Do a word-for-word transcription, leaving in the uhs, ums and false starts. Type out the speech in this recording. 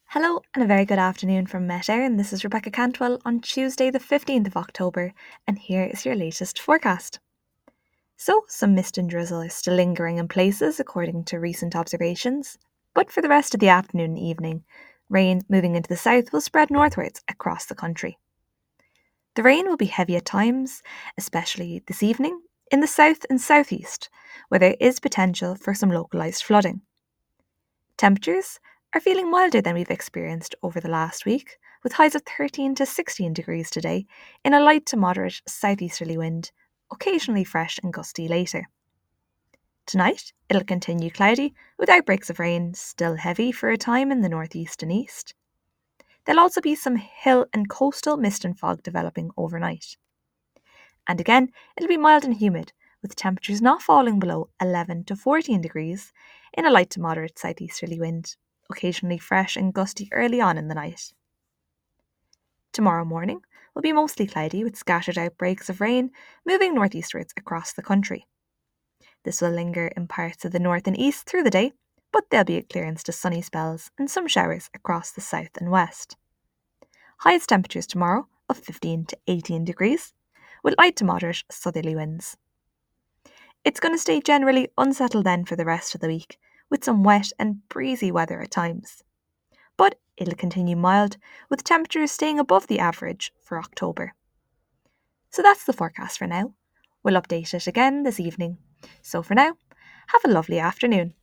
Hello and a very good afternoon from Met Air, and this is Rebecca Cantwell on Tuesday the fifteenth of October, and here is your latest forecast. So, some mist and drizzle is still lingering in places according to recent observations, but for the rest of the afternoon and evening, rain moving into the south will spread northwards across the country. The rain will be heavy at times, especially this evening, in the south and southeast, where there is potential for some localised flooding. Temperatures are feeling milder than we've experienced over the last week, with highs of thirteen to sixteen degrees today in a light to moderate southeasterly wind, occasionally fresh and gusty later. Tonight, it'll continue cloudy, with outbreaks of rain still heavy for a time in the northeast and east. There'll also be some hill and coastal mist and fog developing overnight. And again, it'll be mild and humid, with temperatures not falling below eleven to fourteen degrees in a light to moderate southeasterly wind, occasionally fresh and gusty early on in the night. Tomorrow morning will be mostly cloudy with scattered outbreaks of rain moving northeastwards across the country. This will linger in parts of the north and east through the day, but there'll be a clearance to sunny spells and some showers across the south and west. Highest temperatures tomorrow of fifteen to eighteen degrees, with light to moderate southerly winds. It's going to stay generally unsettled then for the rest of the week, with some wet and breezy weather at times. But it'll continue mild, with temperatures staying above the average for October. So that's the forecast for now. We'll update it again this evening. So for now, have a lovely afternoon.